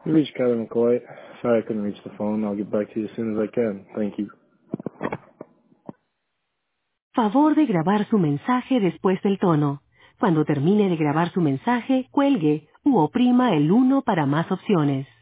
You reached Kevin McCoy. Sorry I couldn't reach the phone. I'll get back to you as soon as I can. Thank you. Favor de grabar su mensaje después del tono. Cuando termine de grabar su mensaje, cuelgue u oprima el 1 para más opciones.